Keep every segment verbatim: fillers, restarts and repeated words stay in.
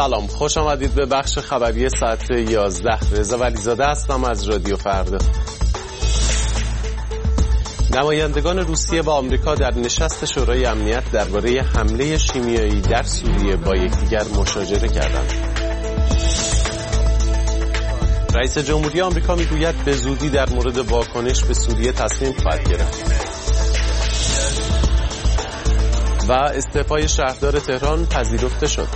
سلام، خوش آمدید به بخش خبری ساعت یازده. رضا ولیزاده هستم از رادیو فردا. نمایندگان روسیه و آمریکا در نشست شورای امنیت درباره حمله شیمیایی در سوریه با یکدیگر مشاجره کردند. رئیس جمهوری آمریکا میگوید به زودی در مورد واکنش به سوریه تصمیم خواهد گرفت. و استعفای شهردار تهران پذیرفته شد.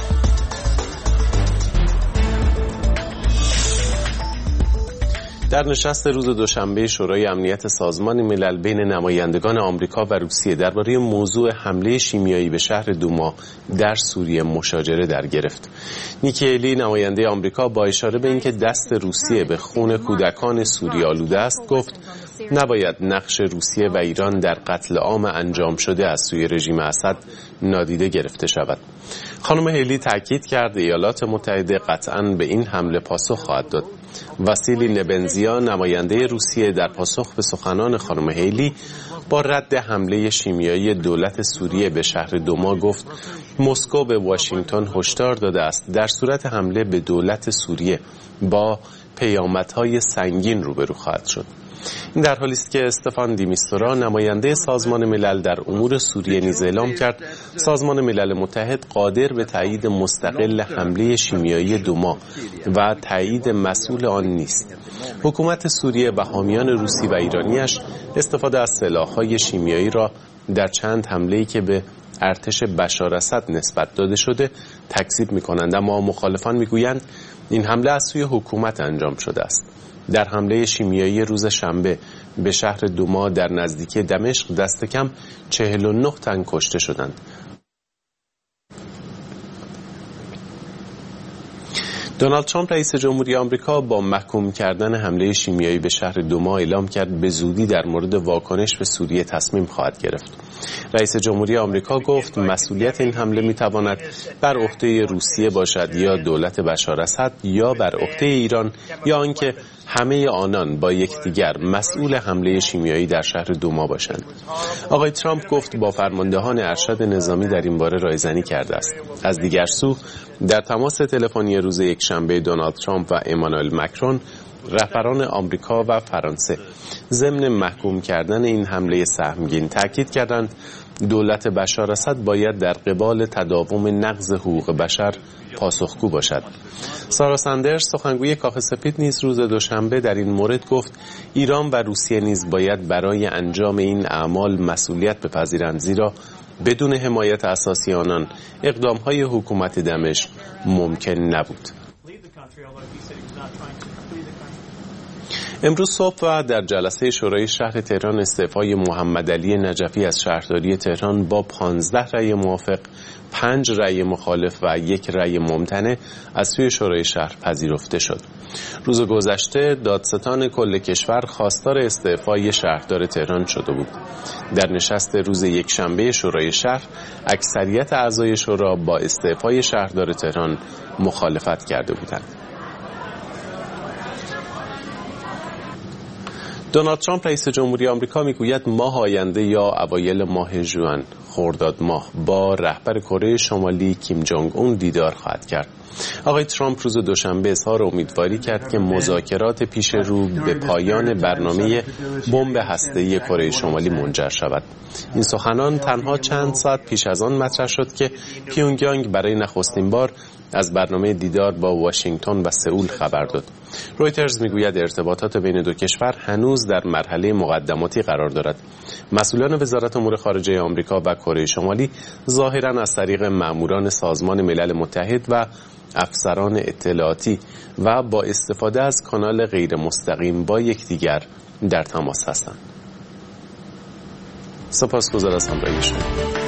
در نشست روز دوشنبه شورای امنیت سازمان ملل بین نمایندگان آمریکا و روسیه درباره موضوع حمله شیمیایی به شهر دوما در سوریه مشاجره در گرفت. نیکی هیلی نماینده آمریکا با اشاره به اینکه دست روسیه به خون کودکان سوریه آلوده است گفت نباید نقش روسیه و ایران در قتل عام انجام شده از سوی رژیم اسد نادیده گرفته شود. خانم هیلی تاکید کرد ایالات متحده قطعاً به این حمله پاسخ خواهد داد. واسیلی نبنزیا نماینده روسیه در پاسخ به سخنان خانم هیلی با رد حمله شیمیایی دولت سوریه به شهر دوما گفت مسکو به واشنگتن هشدار داده است در صورت حمله به دولت سوریه با پیامدهای سنگین روبرو خواهد شد. این در حالی است که استفان دیمیستورا نماینده سازمان ملل در امور سوریه نیز اعلام کرد سازمان ملل متحد قادر به تایید مستقل حمله شیمیایی دوما و تایید مسئول آن نیست. حکومت سوریه و حامیان روسی و ایرانیش استفاده از سلاح‌های شیمیایی را در چند حمله‌ای که به ارتش بشار اسد نسبت داده شده تکذیب می‌کنند، اما مخالفان می‌گویند این حمله از سوی حکومت انجام شده است. در حمله شیمیایی روز شنبه به شهر دوما در نزدیکی دمشق دست کم چهل و نه تن کشته شدند. دونالد ترامپ رئیس جمهوری آمریکا با محکوم کردن حمله شیمیایی به شهر دوما اعلام کرد به زودی در مورد واکنش به سوریه تصمیم خواهد گرفت. رئیس جمهوری آمریکا گفت مسئولیت این حمله میتواند بر عهده روسیه باشد یا دولت بشار اسد یا بر عهده ایران یا آنکه همه آنان با یکدیگر مسئول حمله شیمیایی در شهر دوما باشند. آقای ترامپ گفت با فرماندهان ارشد نظامی در این باره رایزنی کرده است. از دیگر سو در تماس تلفنی روز یکشنبه دونالد ترامپ و امانوئل مکرون رهبران آمریکا و فرانسه ضمن محکوم کردن این حمله سهمگین تاکید کردند دولت بشار اسد باید در قبال تداوم نقض حقوق بشر پاسخگو باشد. سارا ساندرز سخنگوی کاخ سفید نیز روز دوشنبه در این مورد گفت ایران و روسیه نیز باید برای انجام این اعمال مسئولیت بپذیرند، زیرا بدون حمایت اساسی آنان اقدام‌های حکومت دمشق ممکن نبود. امروز صبح و در جلسه شورای شهر تهران استعفای محمد علی نجفی از شهرداری تهران با پانزده رأی موافق، پنج رأی مخالف و یک رأی ممتنع از سوی شورای شهر پذیرفته شد. روز گذشته دادستان کل کشور خواستار استعفای شهردار تهران شده بود. در نشست روز یکشنبه شورای شهر اکثریت اعضای شورا با استعفای شهردار تهران مخالفت کرده بودند. دونالد ترامپ رئیس جمهوری آمریکا میگوید ماه آینده یا اوایل ماه ژوئن خرداد ماه با رهبر کره شمالی کیم جونگ اون دیدار خواهد کرد. آقای ترامپ روز دوشنبه اظهار امیدواری کرد که مذاکرات پیش رو به پایان برنامه بمب هسته‌ای کره شمالی منجر شود. این سخنان تنها چند ساعت پیش از آن مطرح شد که پیونگیانگ برای نخستین بار از برنامه دیدار با واشنگتن و سئول خبر داد. رویترز میگوید ارتباطات بین دو کشور هنوز در مرحله مقدماتی قرار دارد. مسئولان وزارت امور خارجه آمریکا و کره شمالی ظاهراً از طریق ماموران سازمان ملل متحد و افسران اطلاعاتی و با استفاده از کانال غیر مستقیم با یکدیگر در تماس هستند. سپاسگزار از همراهی شما.